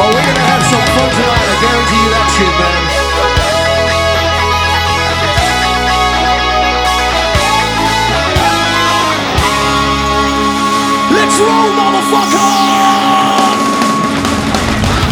we're gonna have some fun tonight, I guarantee you that shit, man. Let's roll, motherfucker!